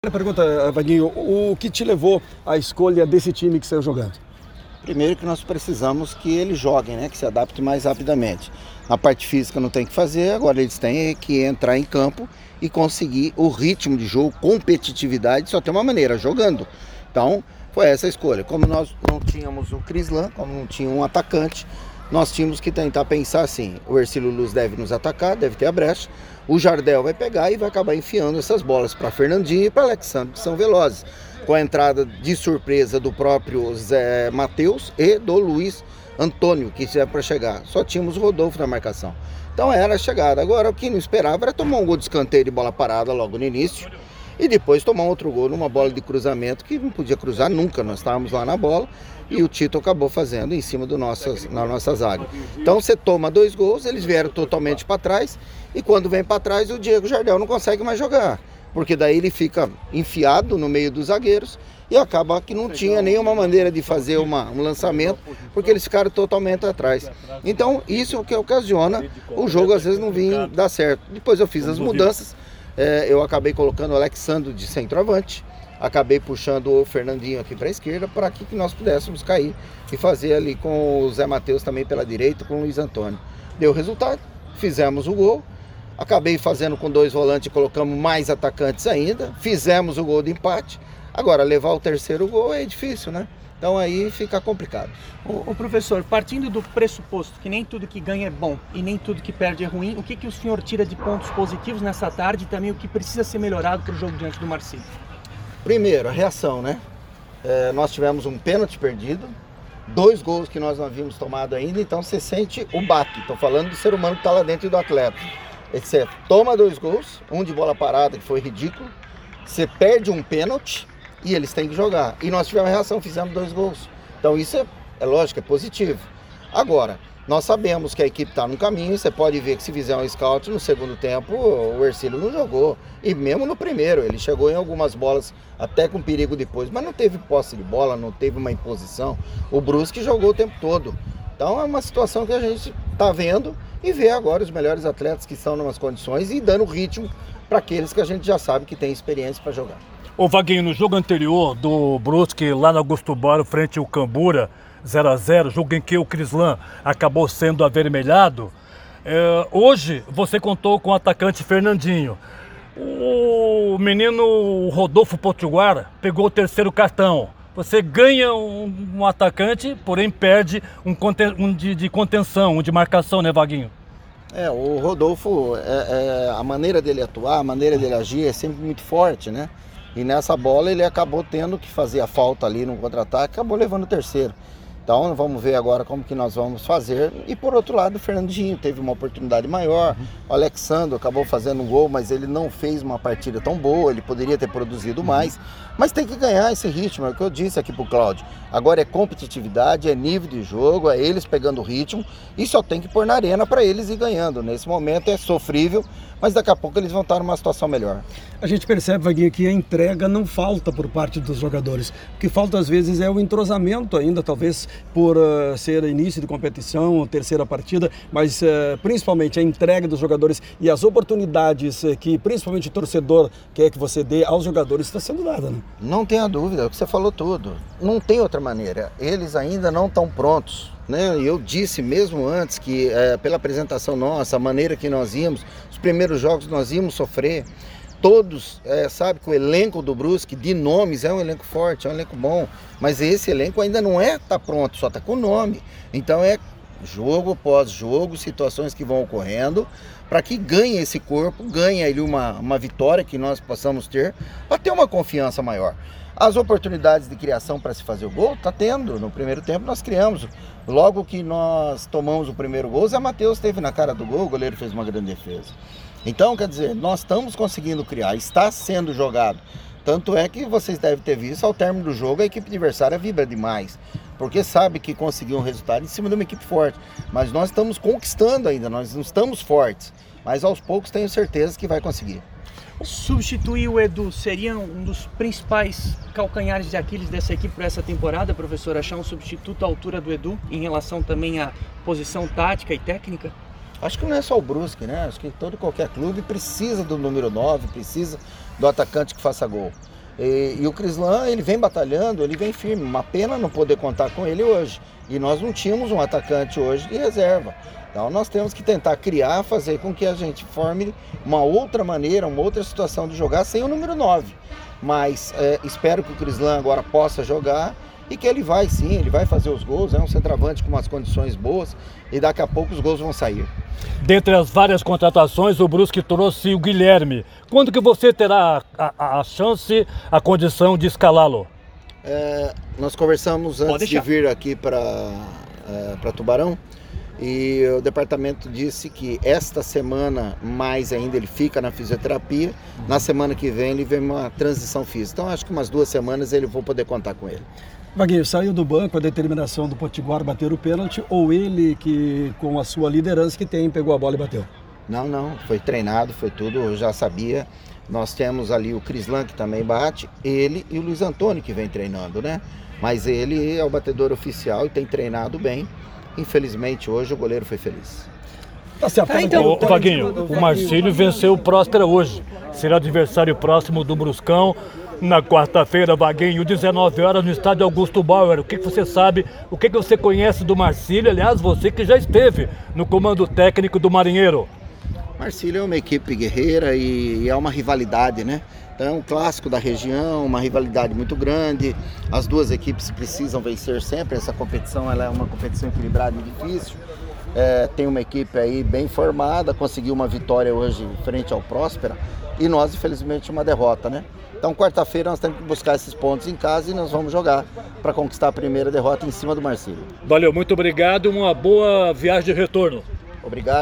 Pergunta, Vaguinho, o que te levou à escolha desse time que saiu jogando? Primeiro que nós precisamos que eles joguem, né? Que se adaptem mais rapidamente. Na parte física não tem o que fazer, agora eles têm que entrar em campo e conseguir o ritmo de jogo, competitividade, só tem uma maneira, jogando. Então, foi essa a escolha. Como nós não tínhamos o Crislan, como não tinha um atacante, nós tínhamos que tentar pensar assim, o Hercílio Luz deve nos atacar, deve ter a brecha, o Jardel vai pegar e vai acabar enfiando essas bolas para Fernandinho e para Alexandre, que são velozes, com a entrada de surpresa do próprio Zé Matheus e do Luiz Antônio, que já para chegar. Só tínhamos o Rodolfo na marcação. Então era a chegada. Agora o que não esperava era tomar um gol de escanteio de bola parada logo no início e depois tomar outro gol numa bola de cruzamento que não podia cruzar nunca. Nós estávamos lá na bola e o Tito acabou fazendo em cima na nossa zaga. Então você toma 2 gols, eles vieram totalmente para trás e quando vem para trás o Diego Jardel não consegue mais jogar. Porque daí ele fica enfiado no meio dos zagueiros e acaba que não tinha nenhuma maneira de fazer um lançamento, porque eles ficaram totalmente atrás. Então isso é o que ocasiona o jogo às vezes não vir dar certo. Depois eu fiz as mudanças, eu acabei colocando o Alexandre de centroavante, acabei puxando o Fernandinho aqui para a esquerda, para que nós pudéssemos cair e fazer ali com o Zé Matheus também pela direita, com o Luiz Antônio. Deu resultado, fizemos o gol. Acabei fazendo com 2 volantes e colocamos mais atacantes ainda. Fizemos o gol de empate. Agora, levar o terceiro gol é difícil, né? Então aí fica complicado. O professor, partindo do pressuposto que nem tudo que ganha é bom e nem tudo que perde é ruim, o que o senhor tira de pontos positivos nessa tarde e também o que precisa ser melhorado para o jogo diante do Marcílio? Primeiro, a reação, né? Nós tivemos um pênalti perdido, 2 gols que nós não havíamos tomado ainda, então você sente o baque. Estou falando do ser humano que está lá dentro do atleta. Você toma 2 gols, um de bola parada que foi ridículo, você perde um pênalti e eles têm que jogar. E nós tivemos a reação, fizemos 2 gols. Então isso é lógico, é positivo. Agora, nós sabemos que a equipe está no caminho, você pode ver que se fizer um scout no segundo tempo, o Hercílio não jogou. E mesmo no primeiro, ele chegou em algumas bolas até com perigo depois, mas não teve posse de bola, não teve uma imposição. O Brusque jogou o tempo todo. Então é uma situação que a gente está vendo e vê agora os melhores atletas que estão em umas condições e dando ritmo para aqueles que a gente já sabe que tem experiência para jogar. Ô Vaguinho, no jogo anterior do Brusque lá no Augusto Baro frente ao Cambura, 0-0, jogo em que o Crislan acabou sendo avermelhado, hoje você contou com o atacante Fernandinho. O menino Rodolfo Potiguar pegou o terceiro cartão. Você ganha um atacante, porém perde um de contenção, um de marcação, né, Vaguinho? O Rodolfo, a maneira dele atuar, a maneira dele agir é sempre muito forte, né? E nessa bola ele acabou tendo que fazer a falta ali no contra-ataque, acabou levando o terceiro. Então vamos ver agora como que nós vamos fazer. E por outro lado o Fernandinho teve uma oportunidade maior, o Alexandre acabou fazendo um gol, mas ele não fez uma partida tão boa, ele poderia ter produzido mais. Mas tem que ganhar esse ritmo, é o que eu disse aqui pro Cláudio. Agora é competitividade, é nível de jogo, é eles pegando o ritmo e só tem que pôr na arena para eles ir ganhando. Nesse momento é sofrível, mas daqui a pouco eles vão estar numa situação melhor. A gente percebe, Vaguinho, que a entrega não falta por parte dos jogadores. O que falta às vezes é o entrosamento ainda, talvez por ser início de competição, terceira partida, mas principalmente a entrega dos jogadores e as oportunidades que principalmente o torcedor quer que você dê aos jogadores está sendo dada, né? Não tenha dúvida, é o que você falou tudo. Não tem outra maneira. Eles ainda não estão prontos, né? Eu disse mesmo antes que pela apresentação nossa, a maneira que nós íamos, os primeiros jogos nós íamos sofrer. Todos sabem que o elenco do Brusque, de nomes, é um elenco forte, é um elenco bom, mas esse elenco ainda não está pronto, só está com nome. Então é jogo após jogo, situações que vão ocorrendo, para que ganhe esse corpo, ganhe ali uma vitória que nós possamos ter, para ter uma confiança maior. As oportunidades de criação para se fazer o gol, está tendo. No primeiro tempo nós criamos. Logo que nós tomamos o primeiro gol, Zé Matheus esteve na cara do gol, o goleiro fez uma grande defesa. Então, quer dizer, nós estamos conseguindo criar, está sendo jogado. Tanto é que vocês devem ter visto, ao término do jogo, a equipe adversária vibra demais, porque sabe que conseguiu um resultado em cima de uma equipe forte. Mas nós estamos conquistando ainda, nós não estamos fortes, mas aos poucos tenho certeza que vai conseguir. Substituir o Edu seria um dos principais calcanhares de Aquiles dessa equipe para essa temporada, professor? Achar um substituto à altura do Edu, em relação também à posição tática e técnica? Acho que não é só o Brusque, né? Acho que qualquer clube precisa do número 9, precisa do atacante que faça gol. E o Crislan, ele vem batalhando, ele vem firme. Uma pena não poder contar com ele hoje. E nós não tínhamos um atacante hoje de reserva. Então nós temos que tentar criar, fazer com que a gente forme uma outra maneira, uma outra situação de jogar sem o número 9. Mas espero que o Crislan agora possa jogar e que ele vai sim, ele vai fazer os gols. É um centroavante com umas condições boas e daqui a pouco os gols vão sair. Dentre as várias contratações, o Brusque trouxe o Guilherme. Quando que você terá a chance, a condição de escalá-lo? Nós conversamos antes de vir aqui para Tubarão e o departamento disse que esta semana mais ainda ele fica na fisioterapia, na semana que vem ele vem uma transição física. Então acho que umas 2 semanas ele vou poder contar com ele. Vaguinho, saiu do banco a determinação do Potiguar bater o pênalti ou ele que com a sua liderança que tem pegou a bola e bateu? Não, foi treinado, foi tudo, eu já sabia. Nós temos ali o Crislan que também bate, ele e o Luiz Antônio que vem treinando, né? Mas ele é o batedor oficial e tem treinado bem. Infelizmente hoje o goleiro foi feliz. Tá certo. Então, Vaguinho, o Marcílio venceu o Próspera hoje. Será adversário próximo do Bruscão na quarta-feira, Vaguinho, 19 horas no estádio Augusto Bauer. O que você sabe, o que você conhece do Marcílio? Aliás, você que já esteve no comando técnico do Marinheiro. Marcílio é uma equipe guerreira e é uma rivalidade, né? Então é um clássico da região, uma rivalidade muito grande. As duas equipes precisam vencer sempre. Essa competição ela é uma competição equilibrada e difícil. Tem uma equipe aí bem formada, conseguiu uma vitória hoje frente ao Próspera e nós, infelizmente, uma derrota, né? Então, quarta-feira nós temos que buscar esses pontos em casa e nós vamos jogar para conquistar a primeira derrota em cima do Marcílio. Valeu, muito obrigado e uma boa viagem de retorno. Obrigado.